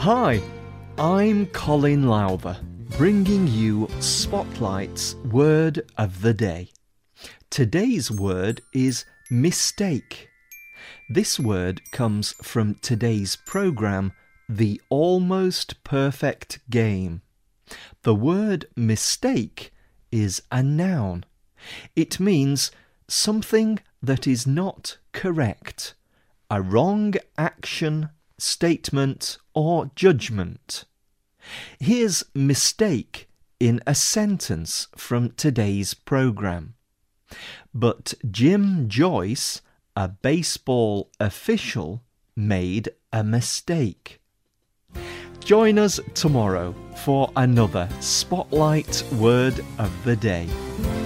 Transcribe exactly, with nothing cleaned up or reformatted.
Hi, I'm Colin Lowther, bringing you Spotlight's Word of the Day. Today's word is mistake. This word comes from today's programme, The Almost Perfect Game. The word mistake is a noun. It means something that is not correct, a wrong action, statement or judgment. Here's mistake in a sentence from today's programme. But Jim Joyce, a baseball official, made a mistake. Join us tomorrow for another Spotlight Word of the Day.